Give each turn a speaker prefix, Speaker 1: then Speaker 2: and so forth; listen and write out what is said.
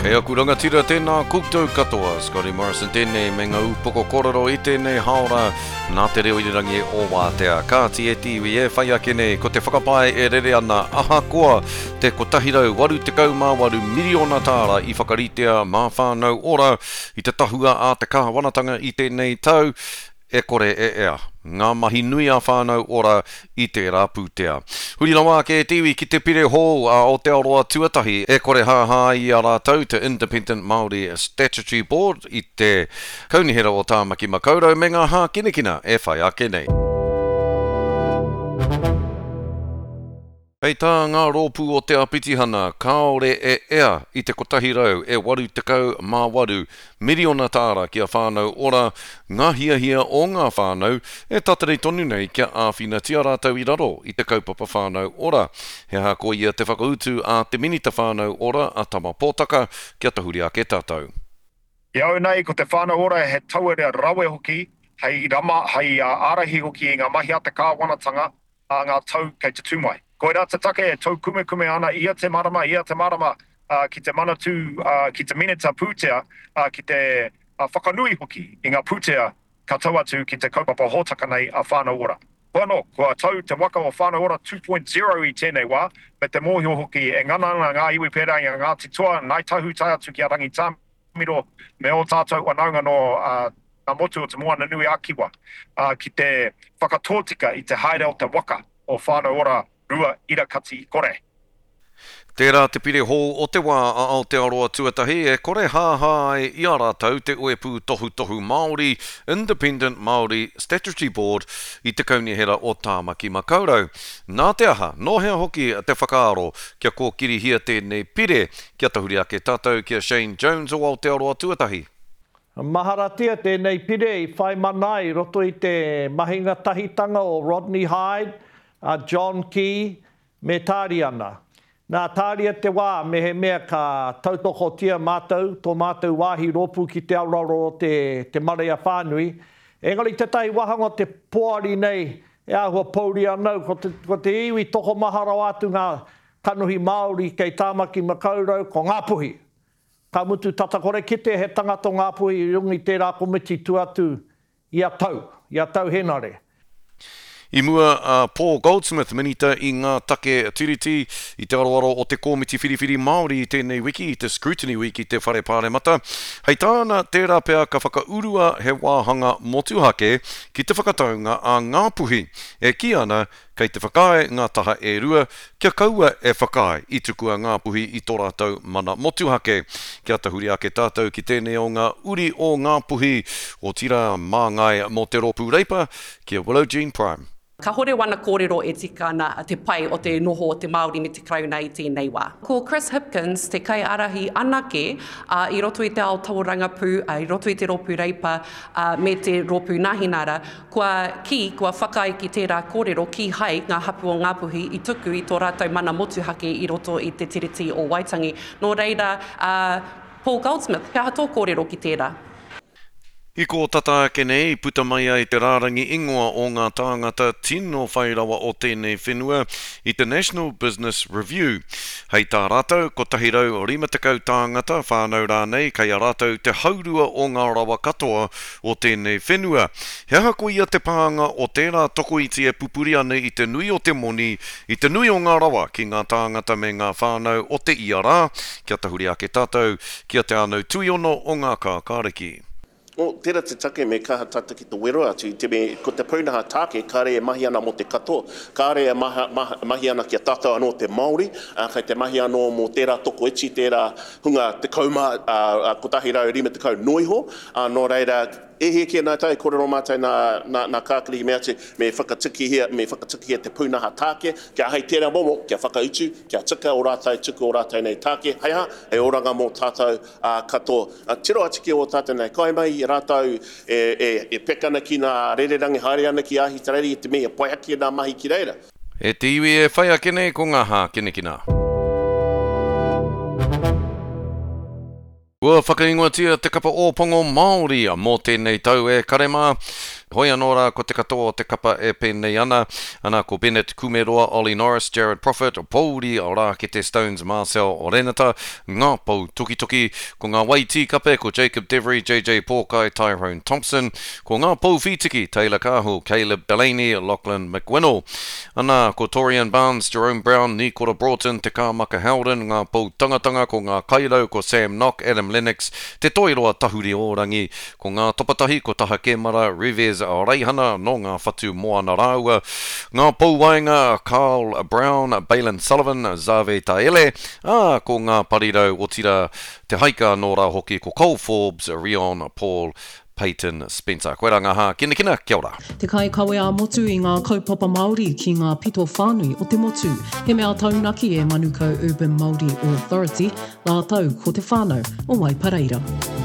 Speaker 1: E aku rangatira tēnā koutou katoa, Scotty Morrison tēnei me ngā upoko kororo I tēnei haora, nā te reo irirangi o Wātea. Ka ti e tiwi e whai ake nei, ko te whakapae e rere ana, aha koa, te kotahirau, waru te kaumāwaru miliona tāra I whakaritea mā whānau ora, I te tahua a te kāwanatanga I tēnei tau, e kore e ea. Ngā mahi nui a whānau ora I te rāpūtea. Huri lawa ke tiwi ki te pire hō a Aotearoa tuatahi e kore haha I a rātau te Independent Māori Statutory Board I te kaunihera o Tāmaki Makaurau me ngā hā kinekina e whai ake nei. Hei tā ngā rōpū o te apitihana, kāore e ea I te kotahirau e waru tekau mā waru miliona tāra kia whānau ora ngā hiahia o ngā whānau e tatarei tonu nei kia āwhina tia rātau I raro I te kaupapa whānau ora. He hako ia te whakautu a te minita whānau ora a tama pōtaka kia tahuri ake tātou.
Speaker 2: Iau nei, ko te whānau ora he tauarea rawe hoki, hei rama, hei ārahi hoki I ngā mahi a te kāwanatanga a ngā tau kei te tūmai. Ko rā te take e tau kume ana ia te marama ki te manatū, ki te minita pūtea, ki te whakanui hoki I ngā pūtea ka tau atu ki te kaupapa hōtaka nei a whānau ora. Ko anō, kua tau te waka o whānau ora 2.0 I tēnei wā, me te mōhio hoki e ngananga ngā iwi pērā I ngā titoa, nai tahu tai atu ki a rangi tāmiro, me o tātou wanaunga no ngā motu o te moana nui a kiwa, ki te whakatōtika I te haere o te waka o whānau ora rua ira kati kore.
Speaker 1: Tērā te pire hō o te wā a Aotearoa tuatahi e kore hāhai I a rātau te uepu tohu Māori Independent Māori Statutory Board I te kaunihera o Tāmaki Makaurau. Nā te aha, nohea hoki te whakaaro kia kōkiri hia tēnei pire kia tahuri ake tātou kia Shane Jones o Aotearoa tuatahi.
Speaker 3: Maharatia tēnei pire I whai manai roto I te mahinga tahitanga o Rodney Hyde, John Key, me tāri ana. Nā tāria te wā me he mea ka tautoko tia mātou, tō mātou wāhi rōpū ki te auraro o te marea whānui. Engari te tai wahanga te poari nei e ahua pauri anau, ko te iwi toko maharau atu ngā kanuhi Māori kei Tāmaki Makaurau ko Ngāpuhi. Ka mutu tata kore kite he tangata Ngāpuhi I rungi tērā komiti tuatu I a tau henare.
Speaker 1: I mua Paul Goldsmith minita I ngā take tiriti I te aroaro o te komiti whiriwhiri Māori I tēnei wiki, I te scrutiny wiki I te whare pāremata. Hei tāna tērā pēr ka whakaurua he wāhanga motuhake ki te whakataunga a Ngāpuhi. E ki ana kei te whakae ngā taha e rua, kia kaua e whakae I tukua Ngāpuhi I tō rātau mana motuhake. Kia tahuri ake tātou ki tēnei o ngā uri o Ngāpuhi o tira māngai mō te rōpū reipa, kia Willow Jean Prime.
Speaker 4: Ka hore wana kōrero e tika ana te pai o te noho o te Māori me te krauna I tēnei wā. Ko Chris Hipkins, te kai arahi anake I roto I te ao tauranga pū, I roto I te rōpū reipa me te rōpū nahinara, kua whakai ki tērā kōrero ki hai ngā hapu o Ngāpuhi I tuku I tō rātou mana motuhake I roto I te tiriti o Waitangi. Nō reira, Paul Goldsmith, kia hato kōrero ki tērā.
Speaker 1: I ko tata ake nei, puta mai ai te rārangi ingoa o ngā tāngata tino whairawa o tēnei whenua I te National Business Review. Hei tā rātou, ko tahirau 50 tāngata whānau rānei, kai a rātou te haurua o ngā rawa katoa o tēnei whenua. He hako ia te pāanga o tērā toko iti e pupuri ane I te nui o te moni, I te nui o ngā rawa ki ngā tāngata me ngā whānau o te iara, kia tahuri ake tātou, kia te anau tuiono o ngā kākāriki.
Speaker 5: O tērā te take me kaha tata ki te wero atu, ko te paunaha tāke, kāre e mahi ana mo te katoa, kāre e mahi ana ki a tātou anō te Māori, kai te mahi anō mo tērā toko eti, tērā hunga te kauma, ko tahi rau rima te kau noiho, nō reira, e he kia nā tai korero mātai nā kākiri mea te me whakatiki hea te pūnaha tāke, kia hei tērā momo, kia whakautu, kia tika o rātai, tuku o rātai nei tāke, hei e oranga mō tātou katoa. Tiro atiki o tātou nei, kai mai I rātou e pekana ki nā rererangi haere ana ki ahi tarari I te mea poiaki nā mahi ki reira.
Speaker 1: E te iwi e whai ake nei ko ngā hā kinekina. Ua whakaingoatia te kapa ōpongo Māori mō tēnei tau e karema. Hoi anō rā ko te katoa o te kapa e pēnei ana ko Bennett Kumeroa, Ollie Norris, Jared Prophet, o Pauri o rā ki te Stones, Marcel o Renata, ngā pou tuki ko ngā Waiti kape ko Jacob Devery, JJ Porkai, Tyrone Thompson, ko ngā pou whitiki, Taylor Cahill, Caleb Delaney, Lachlan McWinnell, ana ko Torian Barnes, Jerome Brown, Nikora Broughton, Te Kāmaka Howden, ngā pou tangatanga ko ngā Kairau, ko Sam Nock, Adam Lennox, te toiroa tahuri orangi, ko ngā topatahi ko Taha Kemara, Rivez a Reihana, no ngā whatu moana rāua, ngā pou wainga, Carl Brown, Balin Sullivan, Zave Taele, ko ngā parirau o tira te haika nō rā hoki ko Cole Forbes, Rion, Paul, Peyton Spencer. Koe rā ngā hā, kina, kia ora.
Speaker 6: Te kai kawe a motu I ngā kaupapa Māori ki ngā pito whānui o te motu. He mea taunaki e Manukau Urban Māori Authority, ngā tau ko te whānau o Waipareira.